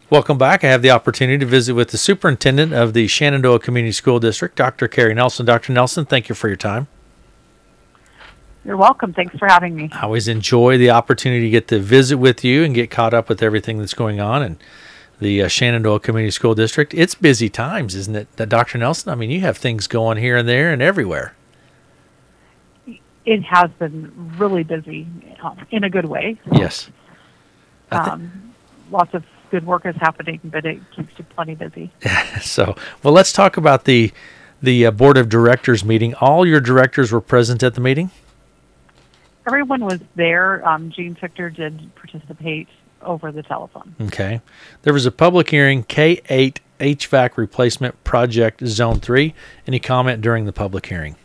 Welcome back. I have the opportunity to visit with the superintendent of the Shenandoah Community School District, Dr. Carrie Nelson. Dr. Nelson, thank you for your time. You're welcome. Thanks for having me. I always enjoy the opportunity to get to visit with you and get caught up with everything that's going on in the Shenandoah Community School District. It's busy times, isn't it, Dr. Nelson? I mean, you have things going here and there and everywhere. It has been really busy in a good way. Yes. Lots of good work is happening, but it keeps you plenty busy. So, well, let's talk about the Board of Directors meeting. All your directors were present at the meeting? Everyone was there. Gene Fichter did participate over the telephone. Okay. There was a public hearing, K-8 HVAC Replacement Project Zone 3. Any comment during the public hearing?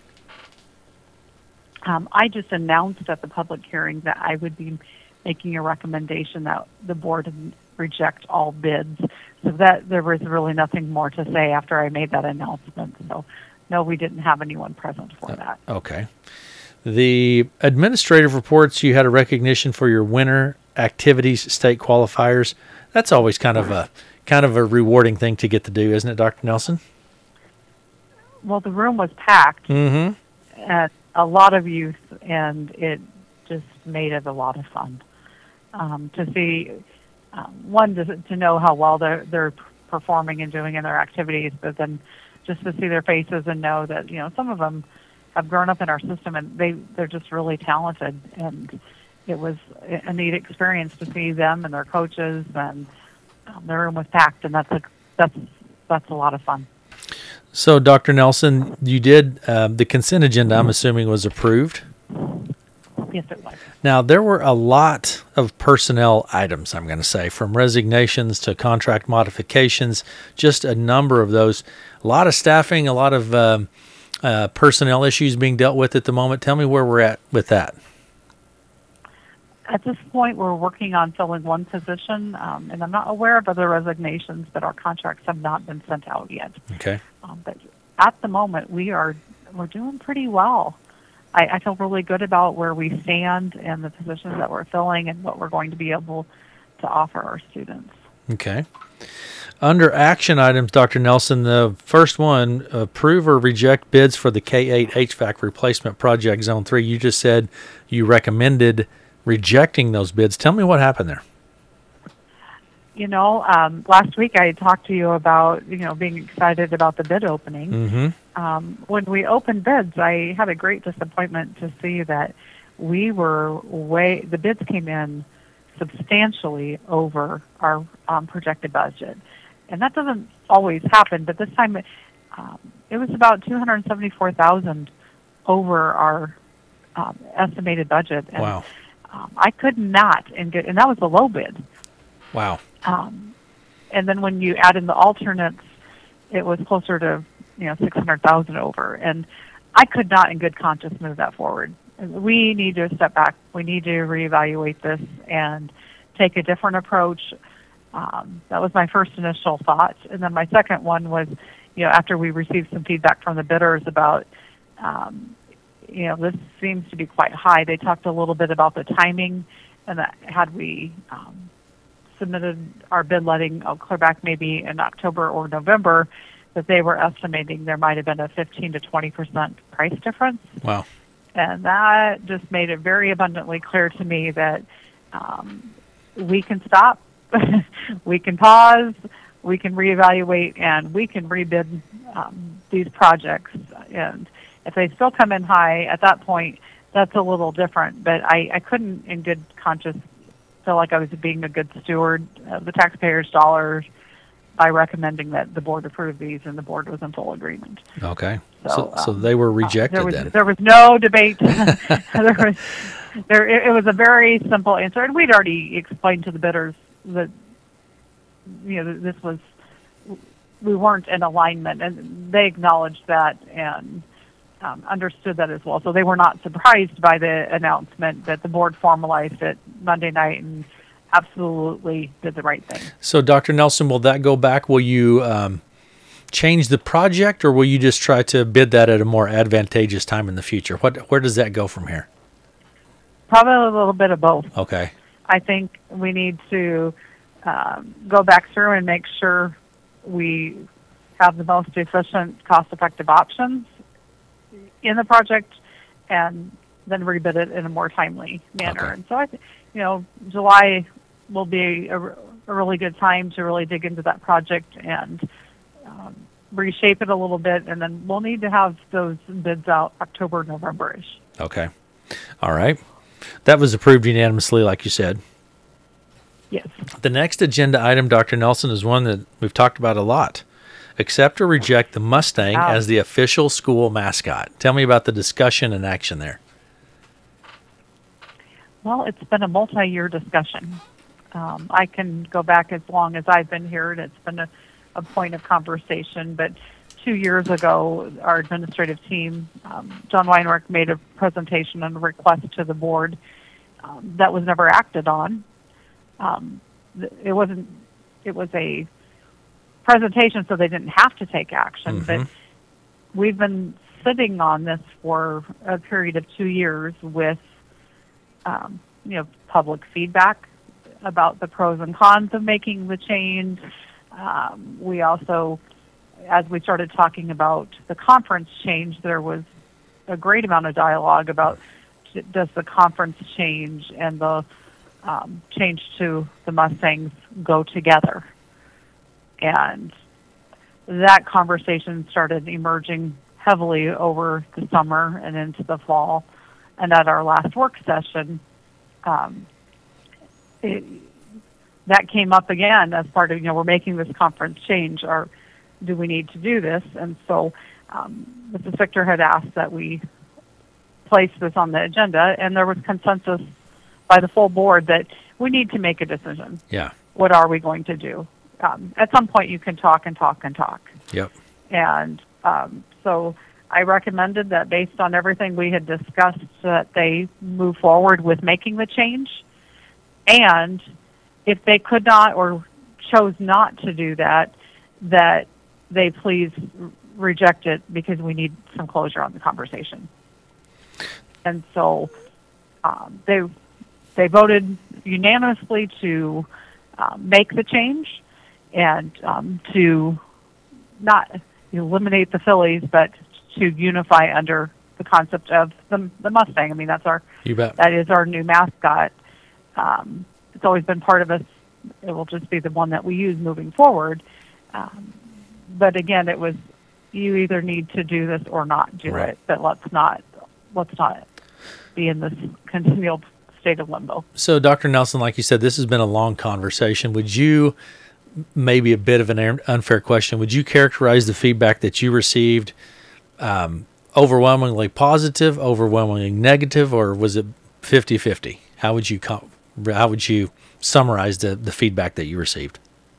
I just announced at the public hearing that I would be making a recommendation that the board reject all bids. So that there was really nothing more to say after I made that announcement. So, no, we didn't have anyone present for that. Okay. The administrative reports, you had a recognition for your winter activities state qualifiers. That's always kind of a rewarding thing to get to do, isn't it, Dr. Nelson? Well, the room was packed. Mm-hmm. And a lot of youth, and it just made it a lot of fun to see. One, to know how well they're performing and doing in their activities, but then just to see their faces and know that some of them have grown up in our system and they're just really talented. And it was a neat experience to see them and their coaches, and the room was packed, and that's a lot of fun. So, Dr. Nelson, you did the consent agenda, I'm assuming, was approved? Yes, it was. Now, there were a lot of personnel items, I'm going to say, from resignations to contract modifications, just a number of those. A lot of staffing, a lot of personnel issues being dealt with at the moment. Tell me where we're at with that. At this point, we're working on filling one position, and I'm not aware of other resignations, but our contracts have not been sent out yet. Okay. But at the moment, we're doing pretty well. I feel really good about where we stand and the positions that we're filling and what we're going to be able to offer our students. Okay. Under action items, Dr. Nelson, the first one, approve or reject bids for the K-8 HVAC Replacement Project Zone 3. You just said you recommended rejecting those bids. Tell me what happened there. Last week I talked to you about, being excited about the bid opening. Mm-hmm. When we opened bids, I had a great disappointment to see that the bids came in substantially over our projected budget. And that doesn't always happen, but this time it was about $274,000 over our estimated budget. And, wow. I could not, and that was the low bid. Wow. And then when you add in the alternates, it was closer to $600,000 over, and I could not, in good conscience, move that forward. We need to step back. We need to reevaluate this and take a different approach. That was my first initial thought, and then my second one was, after we received some feedback from the bidders about, this seems to be quite high. They talked a little bit about the timing, and that had we submitted our bid letting clear back maybe in October or November, that they were estimating there might have been a 15 to 20% price difference. Wow. And that just made it very abundantly clear to me that we can stop, we can pause, we can reevaluate, and we can rebid these projects. And if they still come in high, at that point, that's a little different. But I couldn't, in good conscience, feel like I was being a good steward of the taxpayers' dollars by recommending that the board approve these, and the board was in full agreement. Okay. So they were rejected then. There was no debate. It was a very simple answer, and we'd already explained to the bidders that we weren't in alignment, and they acknowledged that and understood that as well. So they were not surprised by the announcement that the board formalized it Monday night and absolutely did the right thing. So, Dr. Nelson, will that go back? Will you change the project, or will you just try to bid that at a more advantageous time in the future? Where does that go from here? Probably a little bit of both. Okay. I think we need to go back through and make sure we have the most efficient, cost-effective options in the project, and then rebid it in a more timely manner. Okay. And so I think, July will be a really good time to really dig into that project and reshape it a little bit, and then we'll need to have those bids out October, November-ish. Okay. All right. That was approved unanimously, like you said. Yes. The next agenda item, Dr. Nelson, is one that we've talked about a lot. Accept or reject the Mustang as the official school mascot. Tell me about the discussion and action there. Well, it's been a multi-year discussion. I can go back as long as I've been here, and it's been a point of conversation. But 2 years ago, our administrative team, John Weinrich, made a presentation and a request to the board that was never acted on. It was a presentation, so they didn't have to take action. But we've been sitting on this for a period of 2 years with, public feedback about the pros and cons of making the change. We also, as we started talking about the conference change, there was a great amount of dialogue about does the conference change and the change to the Mustangs go together. And that conversation started emerging heavily over the summer and into the fall. And at our last work session, that came up again as part of, we're making this conference change, or do we need to do this? And so Mrs. Victor had asked that we place this on the agenda, and there was consensus by the full board that we need to make a decision. Yeah. What are we going to do? At some point, you can talk and talk and talk. Yep. And so I recommended that based on everything we had discussed, that they move forward with making the change. And if they could not or chose not to do that, that they please reject it because we need some closure on the conversation. And so they voted unanimously to make the change and to not eliminate the Phillies, but to unify under the concept of the Mustang. I mean, You bet. that is our new mascot. It's always been part of us. It will just be the one that we use moving forward. But again, it was, you either need to do this or not do Right. it. But let's not be in this continual state of limbo. So, Dr. Nelson, like you said, this has been a long conversation. Would you, maybe a bit of an unfair question, would you characterize the feedback that you received overwhelmingly positive, overwhelmingly negative, or was it 50-50? How would you summarize the feedback that you received?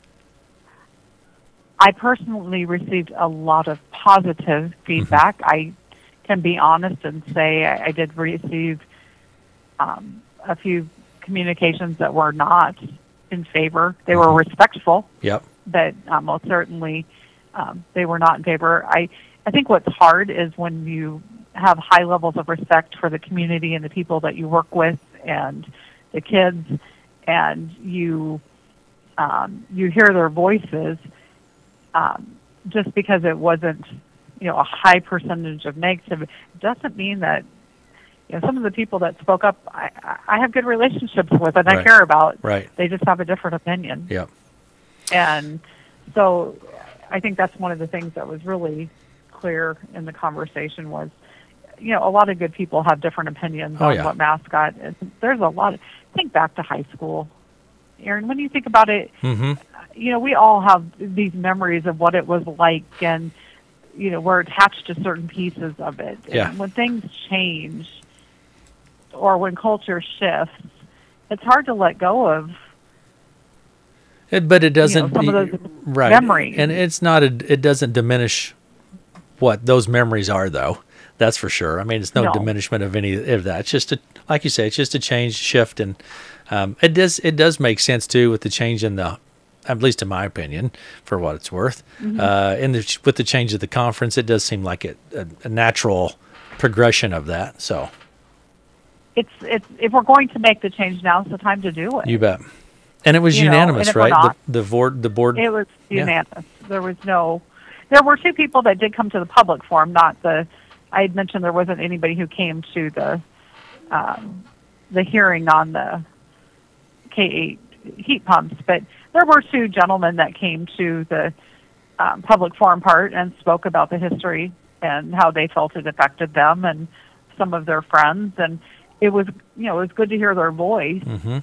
I personally received a lot of positive feedback. I can be honest and say I did receive a few communications that were not in favor. They were respectful. Yep. But most certainly they were not in favor. I think what's hard is when you have high levels of respect for the community and the people that you work with and the kids, and you hear their voices, just because it wasn't, a high percentage of negative, doesn't mean that, some of the people that spoke up, I have good relationships with and I Right. care about. Right. They just have a different opinion. Yep. And so I think that's one of the things that was really clear in the conversation was, a lot of good people have different opinions on what mascot is. There's a lot think back to high school. Aaron, when you think about it, we all have these memories of what it was like, and, we're attached to certain pieces of it. Yeah. And when things change or when culture shifts, it's hard to let go of. But it doesn't, some of those right. memories. And it's not, it doesn't diminish what those memories are, though. That's for sure. I mean, it's no diminishment of any of that. It's just like you say, it's just a change, shift, and it does make sense too with the change in the, at least in my opinion, for what it's worth. With the change of the conference, it does seem like a natural progression of that. So it's if we're going to make the change, now's the time to do it. You bet. And it was you know, and unanimous, if we're right? not, The board. it was Yeah. unanimous. There were two people that did come to the public forum, not the, I had mentioned there wasn't anybody who came to the hearing on the K8 heat pumps, but there were two gentlemen that came to the public forum part and spoke about the history and how they felt it affected them and some of their friends, and it was, you know, it was good to hear their voice. Mm-hmm.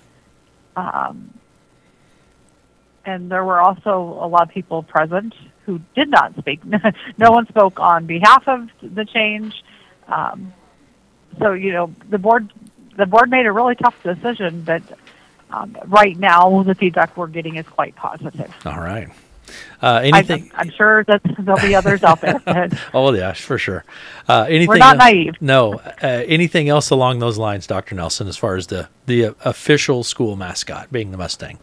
And there were also a lot of people present who did not speak. No one spoke on behalf of the change. So, you know, the board made a really tough decision, but right now the feedback we're getting is quite positive. All right. Anything? I'm sure that there'll be others out there. Oh yeah, for sure. Anything? We're not naive. No. Anything else along those lines, Dr. Nelson, as far as the official school mascot being the Mustang?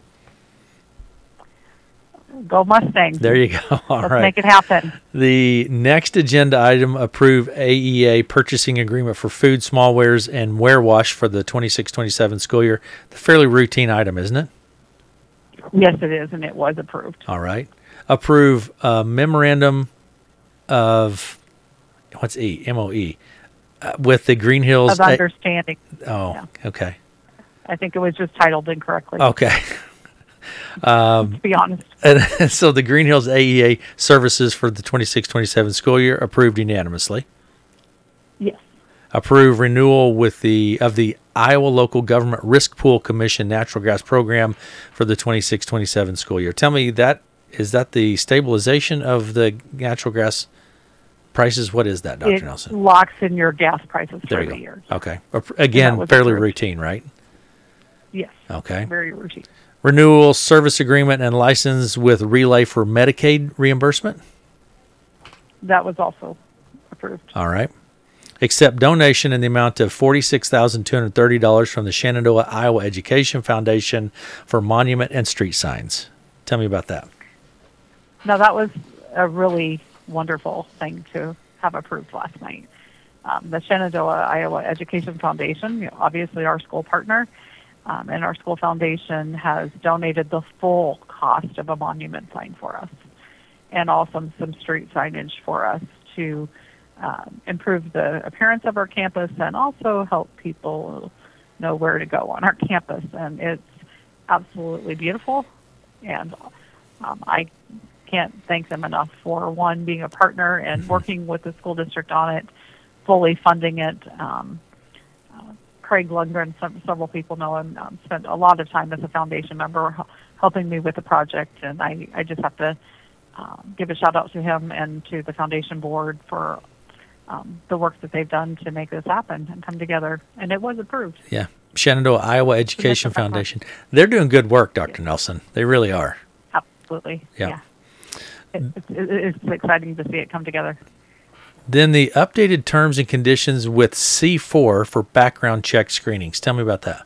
Go Mustangs. There you go. All Let's right. make it happen. The next agenda item, approve AEA purchasing agreement for food, small wares, and warewash for the 26-27 school year. A fairly routine item, isn't it? Yes, it is, and it was approved. All right. Approve memorandum of, what's E? MOE. With the Green Hills. Of understanding. Oh, Yeah. okay. I think it was just titled incorrectly. Okay. To be honest. And so the Green Hills AEA services for the 26-27 school year approved unanimously. Yes. Approve renewal with the Iowa Local Government Risk Pool Commission Natural Gas Program for the 26-27 school year. Tell me, is that the stabilization of the natural gas prices? What is that, Dr. It Nelson? locks in your gas prices There for you the go. year. Okay. Again, was fairly approved. routine, right? Yes. Okay. Very routine. Renewal service agreement and license with Relay for Medicaid reimbursement. That was also approved. All right. Accept donation in the amount of $46,230 from the Shenandoah, Iowa Education Foundation for monument and street signs. Tell me about that. Now, that was a really wonderful thing to have approved last night. The Shenandoah, Iowa Education Foundation, you know, obviously our school partner, and our school foundation has donated the full cost of a monument sign for us and also some street signage for us to improve the appearance of our campus and also help people know where to go on our campus. And it's absolutely beautiful. And I can't thank them enough for, one, being a partner and working with the school district on it, fully funding it. Craig Lundgren, several people know him, spent a lot of time as a foundation member helping me with the project, and I just have to give a shout out to him and to the foundation board for the work that they've done to make this happen and come together, and it was approved. Yeah. Shenandoah, Iowa Education Foundation. They're doing good work, Dr. Nelson. They really are. Absolutely. Yeah. It's exciting to see it come together. Then the updated terms and conditions with C4 for background check screenings. Tell me about that.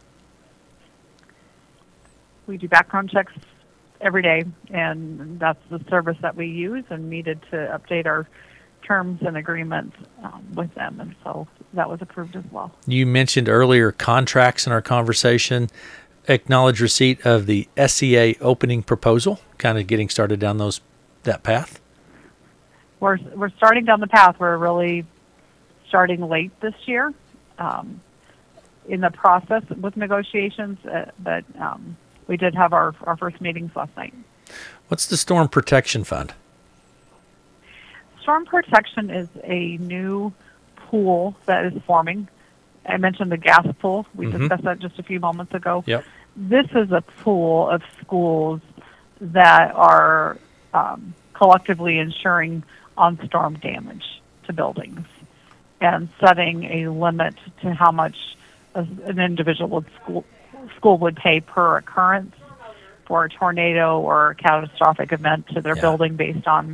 We do background checks every day, and that's the service that we use and needed to update our terms and agreements with them, and so that was approved as well. You mentioned earlier contracts in our conversation. Acknowledge receipt of the SEA opening proposal, kind of getting started down that path. We're starting down the path. We're really starting late this year in the process with negotiations, but we did have our first meetings last night. What's the Storm Protection Fund? Storm Protection is a new pool that is forming. I mentioned the gas pool. We discussed that just a few moments ago. Yep. This is a pool of schools that are collectively insuring on storm damage to buildings and setting a limit to how much an individual school would pay per occurrence for a tornado or a catastrophic event to their building based on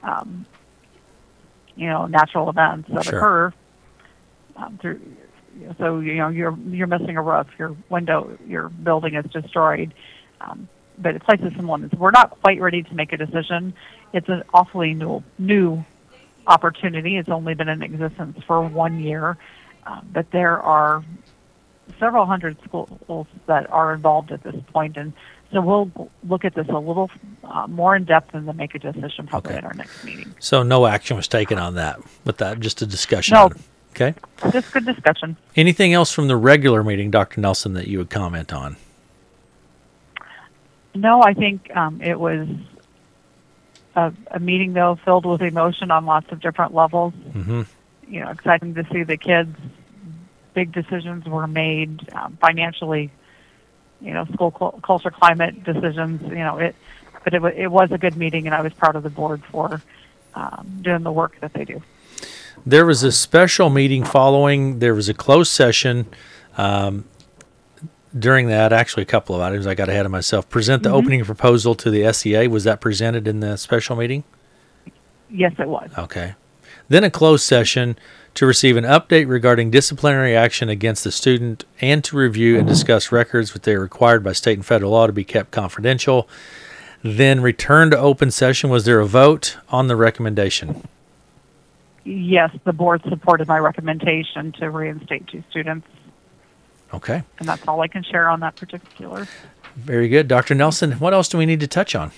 natural events that occur through. So you're missing a roof, your window, your building is destroyed, but it places some limits. We're not quite ready to make a decision. It's an awfully new opportunity. It's only been in existence for 1 year, but there are several hundred schools that are involved at this point, and So we'll look at this a little more in depth and then make a decision probably Okay. at our next meeting. So no action was taken on that with that, just a discussion. No. on it. Okay. Just good discussion. Anything else from the regular meeting, Dr. Nelson, that you would comment on? No, I think it was a meeting, though, filled with emotion on lots of different levels. Mm-hmm. You know, exciting to see the kids. Big decisions were made financially. You know, school culture, climate decisions. You know, it was a good meeting, and I was proud of the board for doing the work that they do. There was a special meeting following. There was a closed session. During that, actually, a couple of items. I got ahead of myself. Present the opening proposal to the SEA. Was that presented in the special meeting? Yes, it was. Okay. Then a closed session to receive an update regarding disciplinary action against the student and to review and discuss records which they are required by state and federal law to be kept confidential. Then return to open session. Was there a vote on the recommendation? Yes, the board supported my recommendation to reinstate 2 students, Okay. and that's all I can share on that particular. Very good. Dr. Nelson, what else do we need to touch on?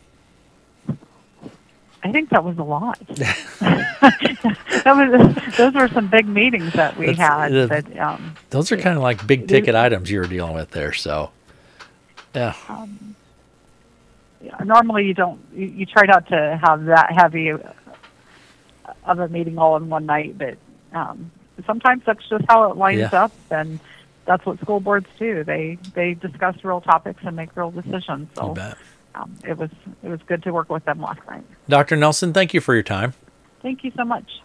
I think that was a lot. Those were some big meetings that we had. Those are kind of like big ticket items you were dealing with there. So, yeah. Normally you don't. You try not to have that heavy of a meeting all in one night, but sometimes that's just how it lines up, and that's what school boards do. They discuss real topics and make real decisions. So. You bet. It was good to work with them last night. Dr. Nelson, thank you for your time. Thank you so much.